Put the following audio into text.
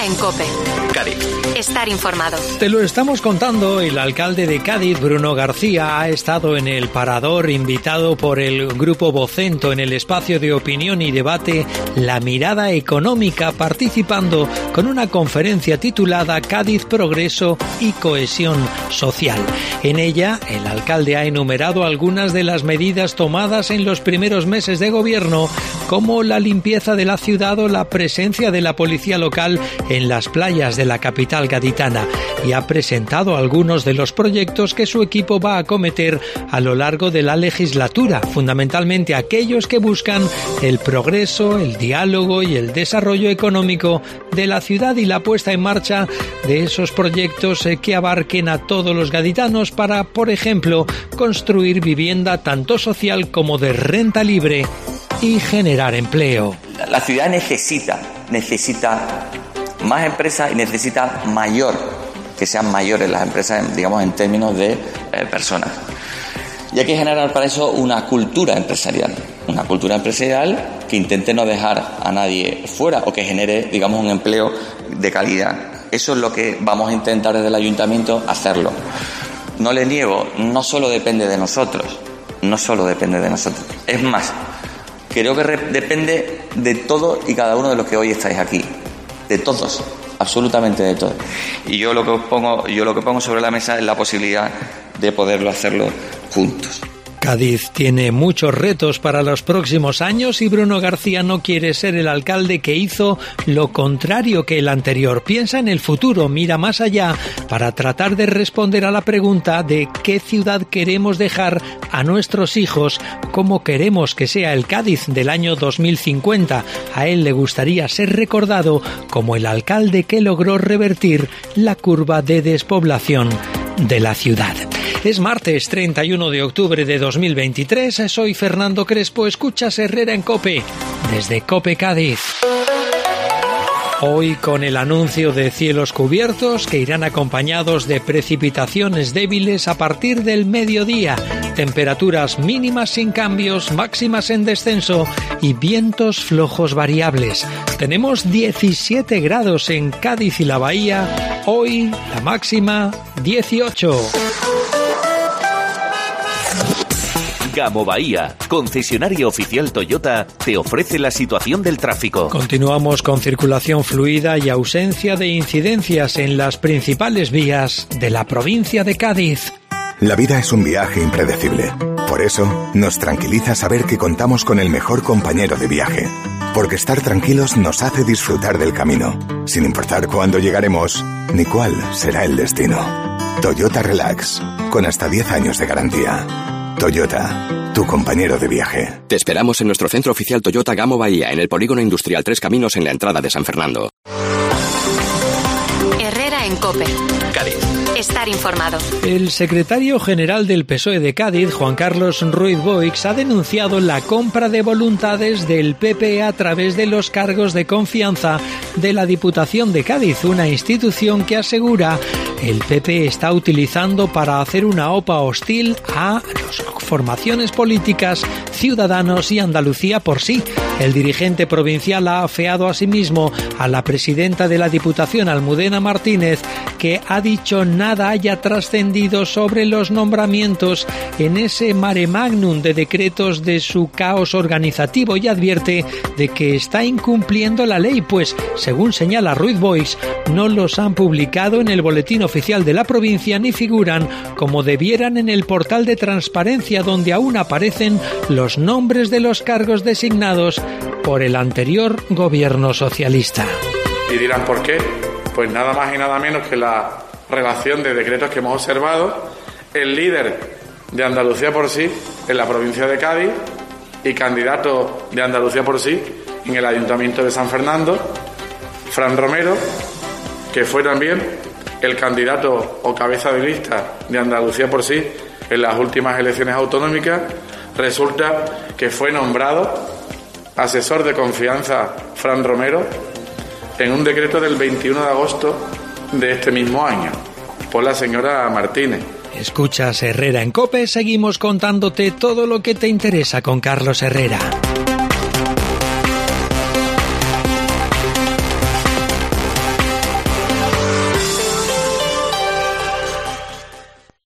Herrera en COPE. Cádiz. Estar informado. Te lo estamos contando. El alcalde de Cádiz, Bruno García, ha estado en el Parador, invitado por el Grupo Vocento en el espacio de opinión y debate La Mirada Económica, participando con una conferencia titulada Cádiz, Progreso y Cohesión Social. En ella, el alcalde ha enumerado algunas de las medidas tomadas en los primeros meses de gobierno, como la limpieza de la ciudad o la presencia de la policía local en las playas de la capital gaditana, y ha presentado algunos de los proyectos que su equipo va a acometer a lo largo de la legislatura, fundamentalmente aquellos que buscan el progreso, el diálogo y el desarrollo económico de la ciudad y la puesta en marcha de esos proyectos que abarquen a todos los gaditanos para, por ejemplo, construir vivienda tanto social como de renta libre y generar empleo. La ciudad necesita más empresas y necesita que sean mayores las empresas, digamos, en términos de personas. Y hay que generar para eso una cultura empresarial que intente no dejar a nadie fuera o que genere, digamos, un empleo de calidad. Eso es lo que vamos a intentar desde el ayuntamiento hacerlo. No le niego, no solo depende de nosotros. Es más, creo que depende de todo y cada uno de los que hoy estáis aquí. De todos, absolutamente de todos. Y yo lo que pongo sobre la mesa es la posibilidad de poderlo hacerlo juntos. Cádiz tiene muchos retos para los próximos años y Bruno García no quiere ser el alcalde que hizo lo contrario que el anterior. Piensa en el futuro, mira más allá para tratar de responder a la pregunta de qué ciudad queremos dejar a nuestros hijos, cómo queremos que sea el Cádiz del año 2050. A él le gustaría ser recordado como el alcalde que logró revertir la curva de despoblación de la ciudad. Es martes 31 de octubre de 2023, soy Fernando Crespo, escuchas Herrera en COPE, desde COPE Cádiz. Hoy con el anuncio de cielos cubiertos que irán acompañados de precipitaciones débiles a partir del mediodía, temperaturas mínimas sin cambios, máximas en descenso y vientos flojos variables. Tenemos 17 grados en Cádiz y la Bahía, hoy la máxima 18. Gamo Bahía, concesionario oficial Toyota, te ofrece la situación del tráfico. Continuamos con circulación fluida y ausencia de incidencias en las principales vías de la provincia de Cádiz. La vida es un viaje impredecible. Por eso, nos tranquiliza saber que contamos con el mejor compañero de viaje. Porque estar tranquilos nos hace disfrutar del camino, sin importar cuándo llegaremos ni cuál será el destino. Toyota Relax, con hasta 10 años de garantía. Toyota, tu compañero de viaje. Te esperamos en nuestro centro oficial Toyota Gamo Bahía, en el Polígono Industrial Tres Caminos, en la entrada de San Fernando. Herrera en COPE. Cádiz. Estar informado. El secretario general del PSOE de Cádiz, Juan Carlos Ruiz Boix, ha denunciado la compra de voluntades del PP a través de los cargos de confianza de la Diputación de Cádiz, una institución que asegura el PP está utilizando para hacer una OPA hostil a las formaciones políticas, Ciudadanos y Andalucía por sí. El dirigente provincial ha afeado asimismo a la presidenta de la Diputación, Almudena Martínez, que ha dicho nada haya trascendido sobre los nombramientos en ese mare magnum de decretos de su caos organizativo y advierte de que está incumpliendo la ley, pues, según señala Ruiz Boix, no los han publicado en el boletín oficial de la provincia ni figuran como debieran en el portal de transparencia, donde aún aparecen los nombres de los cargos designados por el anterior gobierno socialista. Y dirán ¿por qué? Pues nada más y nada menos que la relación de decretos que hemos observado. El líder de Andalucía por sí en la provincia de Cádiz y candidato de Andalucía por sí en el Ayuntamiento de San Fernando, Fran Romero, que fue también el candidato o cabeza de lista de Andalucía por sí en las últimas elecciones autonómicas, resulta que fue nombrado asesor de confianza Fran Romero en un decreto del 21 de agosto de este mismo año por la señora Martínez. Escuchas Herrera en COPE, seguimos contándote todo lo que te interesa con Carlos Herrera.